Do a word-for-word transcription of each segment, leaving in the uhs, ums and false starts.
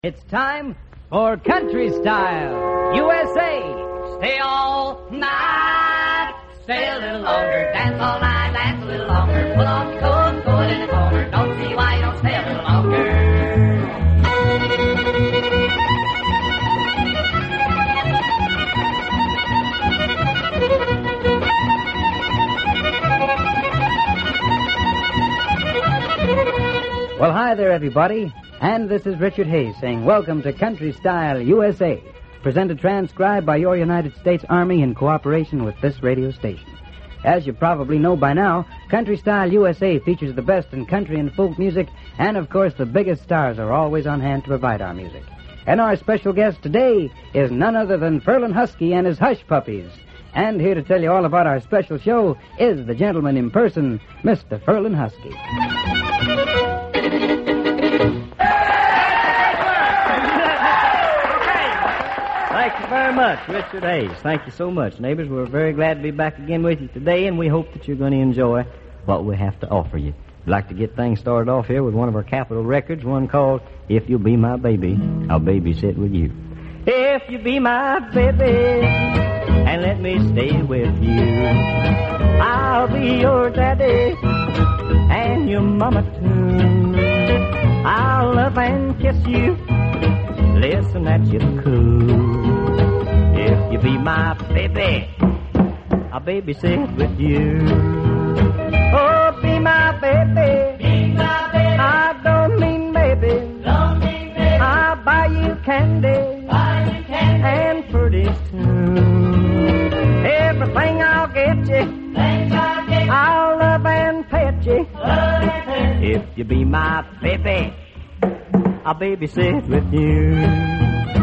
It's time for Country Style U S A. Stay all night, stay a little longer, dance all night, dance a little longer. Put on your coat, coat in the corner. Don't see why you don't stay a little longer. Well, hi there, everybody. And this is Richard Hayes saying welcome to Country Style U S A, presented transcribed by your United States Army in cooperation with this radio station. As you probably know by now, Country Style U S A features the best in country and folk music, and of course the biggest stars are always on hand to provide our music. And our special guest today is none other than Ferlin Husky and his Hush Puppies. And here to tell you all about our special show is the gentleman in person, Mister Ferlin Husky. Thank you very much, Richard Hayes. Thank you so much, neighbors. We're very glad to be back again with you today, and we hope that you're going to enjoy what we have to offer you. We'd like to get things started off here with one of our Capitol records, one called If You'll Be My Baby, I'll Babysit With You. If you be my baby and let me stay with you, I'll be your daddy and your mama too. I'll love and kiss you, listen at you cool. If you be my baby, I'll babysit with you. Oh, be my baby. Be my baby. I don't mean baby. Don't mean baby. I'll buy you candy. Buy you candy. And pretties too. Everything I'll get you. Things I get. I'll love and pet you. Love and pet you. If you be my baby, I'll babysit with you.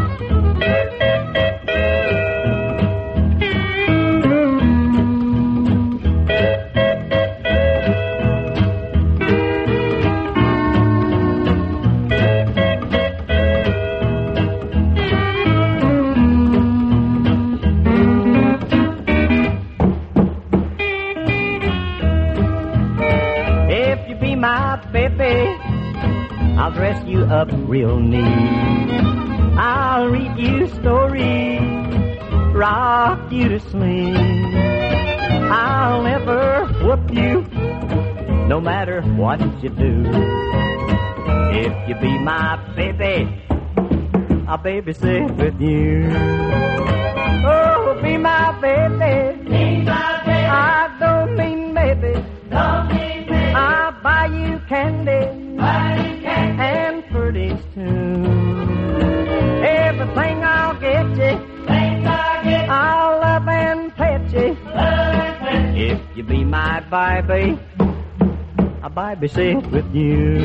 If you be my baby, I'll dress you up real neat. I'll read you stories, rock you to sleep. I'll never whoop you, no matter what you do. If you be my baby, I'll babysit with you. Oh, be my baby. Be my baby. I don't mean baby. Don't mean baby. I'll buy you candy. Buy you candy. And pretties too. Everything I'll get you, Things I get. I'll love and pet you. Love and pet you. If you be my baby, I'll babysit with you.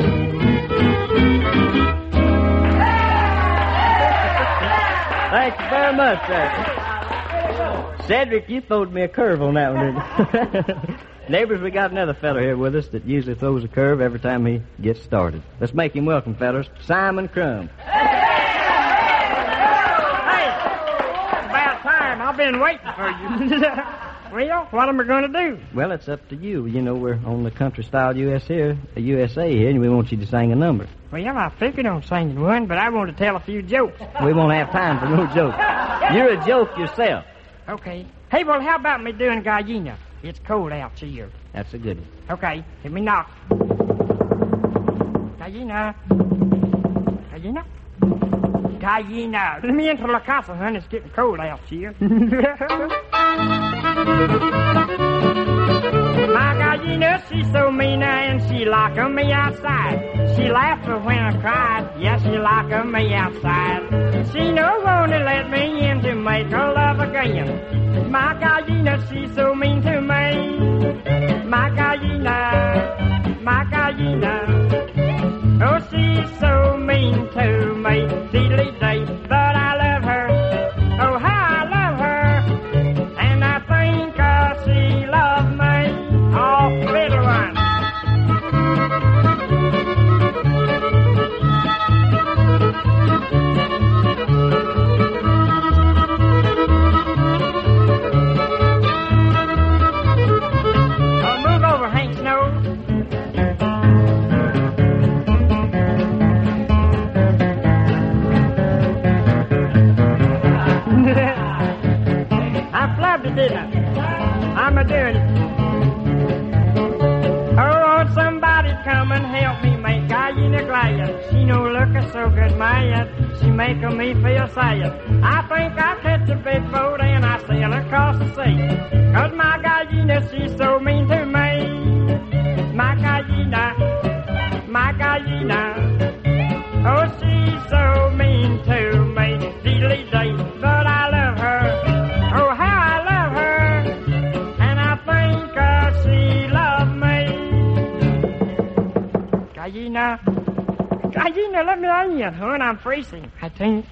Thank you very much, sir. Cedric, you throwed me a curve on that one, didn't you? Neighbors, we got another fellow here with us that usually throws a curve every time he gets started. Let's make him welcome, fellas. Simon Crumb. Hey, about time. I've been waiting for you. Well, what am I going to do? Well, it's up to you. You know, we're on the Country Style U S here, U S A here, and we want you to sing a number. Well, I figured on singing one, but I want to tell a few jokes. We won't have time for no jokes. You're a joke yourself. Okay. Hey, well, how about me doing Gallina? It's cold out here. That's a good one. Okay, let me knock. Gallina. Gallina. Gallina. Let me into La Casa, honey. It's getting cold out here. My gallina, she's so mean and she lock me outside. She laughed when I cried. Yes, she lock me outside. She no want to let me in to make her love again. My gallina, she's so mean to me. My gallina, my gallina. Oh, she's so mean to me. Diddly day, but I love her. Oh, how I love her. And I think uh, she loves me. Oh, little one. get mad. She making me feel sad. I think I'll catch a big boat and I sail across the sea. Cause my gallina, she's so mean to me. My gallina, my gallina. Oh, she's so mean to me. Diddly day, but I love her. Oh, how I love her. And I think uh, she loves me. Gallina. Gallina, let me in, hon. I'm freezing. I think.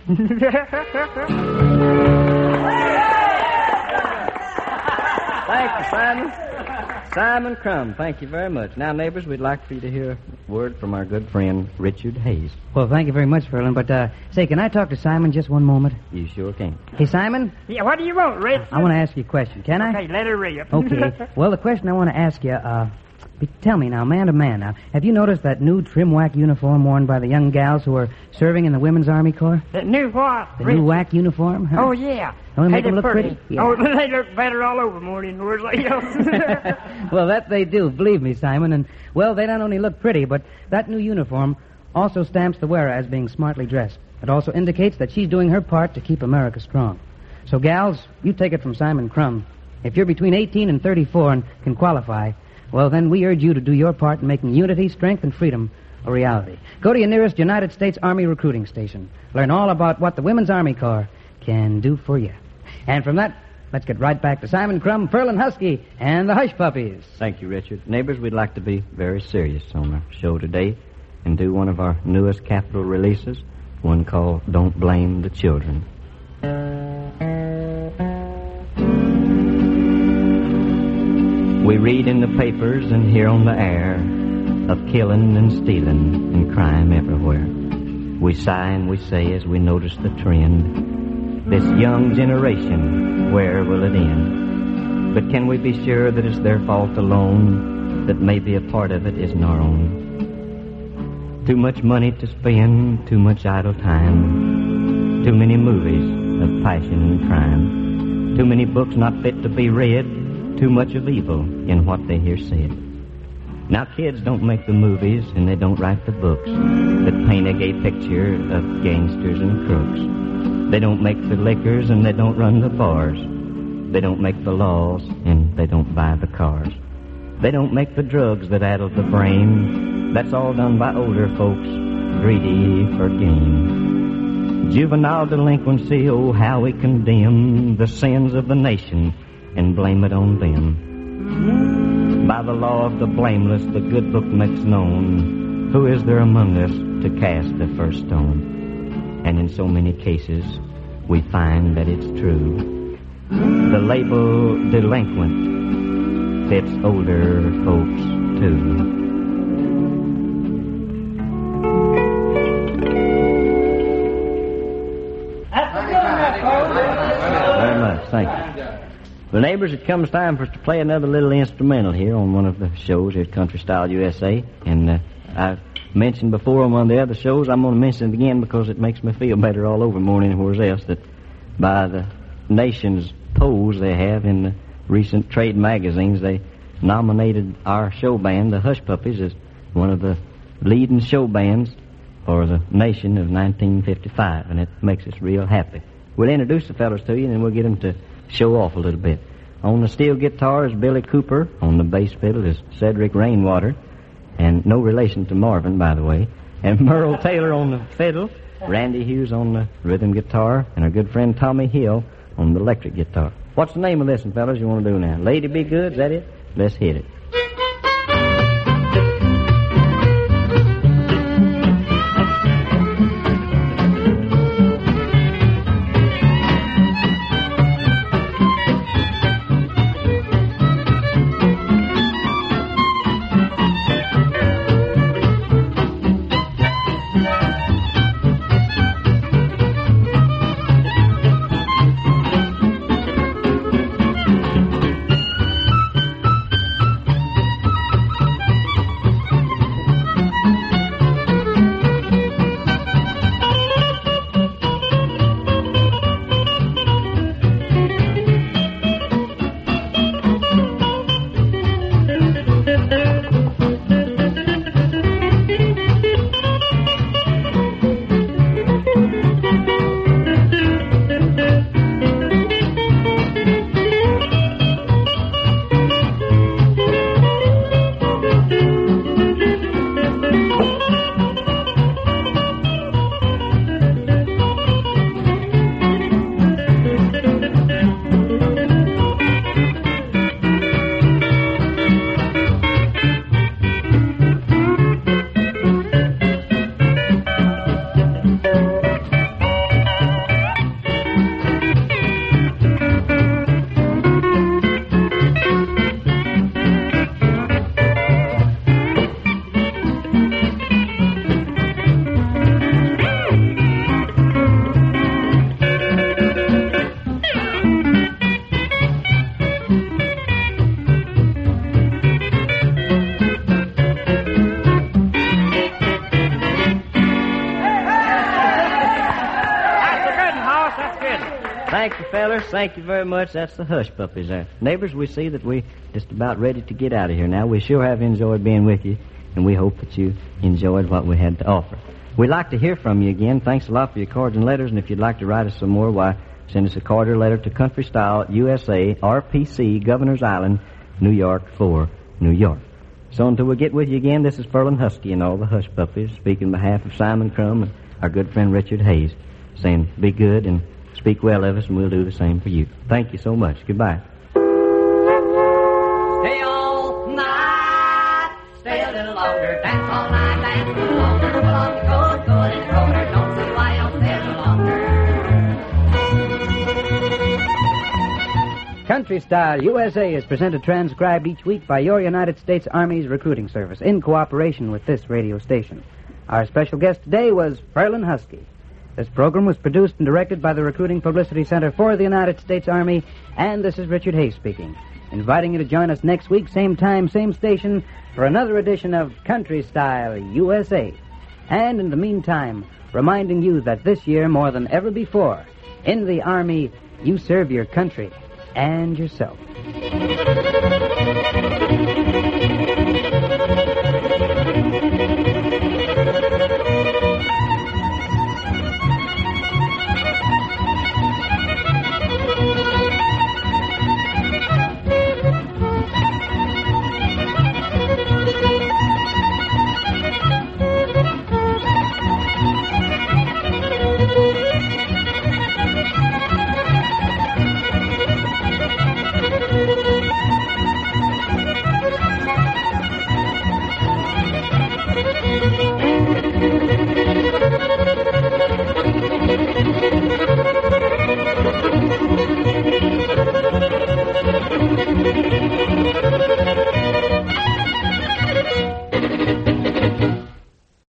Thank you, Simon. Simon Crumb, thank you very much. Now, neighbors, we'd like for you to hear a word from our good friend, Richard Hayes. Well, thank you very much, Ferlin. But, uh, say, can I talk to Simon just one moment? You sure can. Hey, Simon? Yeah, what do you want, Rich? I want to ask you a question. Can I? Okay, let her rip. Okay. Well, the question I want to ask you, uh, be- tell me now, man to man now, have you noticed that new trim whack uniform worn by the young gals who are serving in the Women's Army Corps? The new what? The Rich? new whack uniform? Huh? Oh, yeah. Don't they Hey, make them they're look pretty? Yeah. Oh, they look better all over more than yours. Well, that they do, believe me, Simon. And, well, they not only look pretty, but that new uniform also stamps the wearer as being smartly dressed. It also indicates that she's doing her part to keep America strong. So, gals, you take it from Simon Crumb. If you're between eighteen and thirty-four and can qualify, well, then we urge you to do your part in making unity, strength, and freedom a reality. Go to your nearest United States Army recruiting station. Learn all about what the Women's Army Corps can do for you. And from that, let's get right back to Simon Crumb, Ferlin Husky, and the Hush Puppies. Thank you, Richard. Neighbors, we'd like to be very serious on our show today and do one of our newest capital releases, one called Don't Blame the Children. We read in the papers and hear on the air of killing and stealing and crime everywhere. We sigh and we say as we notice the trend, this young generation, where will it end? But can we be sure that it's their fault alone, that maybe a part of it isn't our own? Too much money to spend, too much idle time, too many movies of passion and crime, too many books not fit to be read, too much of evil in what they hear said. Now, kids don't make the movies and they don't write the books that paint a gay picture of gangsters and crooks. They don't make the liquors and they don't run the bars. They don't make the laws and they don't buy the cars. They don't make the drugs that addle the brain. That's all done by older folks, greedy for gain. Juvenile delinquency, oh, how we condemn the sins of the nation and blame it on them. By the law of the blameless, the good book makes known who is there among us to cast the first stone. And in so many cases, we find that it's true. The label delinquent fits older folks, too. Very much, thank you. Well, neighbors, it comes time for us to play another little instrumental here on one of the shows here at Country Style U S A. And uh, I've mentioned before on one of the other shows, I'm going to mention it again because it makes me feel better all over more than anywhere else, that by the nation's polls they have in the recent trade magazines, they nominated our show band, the Hush Puppies, as one of the leading show bands for the nation of nineteen fifty-five, and it makes us real happy. We'll introduce the fellas to you, and then we'll get them to show off a little bit. On the steel guitar is Billy Cooper. On the bass fiddle is Cedric Rainwater, and no relation to Marvin, by the way. And Merle Taylor on the fiddle, Randy Hughes on the rhythm guitar, and our good friend Tommy Hill on the electric guitar. What's the name of this one, fellas, you want to do now? Lady Be Good, is that it? Let's hit it. Thank you, fellers. Thank you very much. That's the Hush Puppies there. Neighbors, we see that we're just about ready to get out of here now. We sure have enjoyed being with you, and we hope that you enjoyed what we had to offer. We'd like to hear from you again. Thanks a lot for your cards and letters, and if you'd like to write us some more, why, send us a card or letter to Country Style, U S A, R P C, Governor's Island, New York four, New York. So until we get with you again, this is Furlan Husky and all the Hush Puppies, speaking on behalf of Simon Crum and our good friend Richard Hayes, saying be good and speak well of us, and we'll do the same for you. Thank you so much. Goodbye. Stay all night, stay a little longer, dance all night, dance a little longer, put on the coat, go in the corner, don't see why you don't stay a little longer. Country Style U S A is presented transcribed each week by your United States Army's Recruiting Service in cooperation with this radio station. Our special guest today was Furlan Husky. This program was produced and directed by the Recruiting Publicity Center for the United States Army, and this is Richard Hayes speaking, inviting you to join us next week, same time, same station, for another edition of Country Style U S A. And in the meantime, reminding you that this year, more than ever before, in the Army, you serve your country and yourself.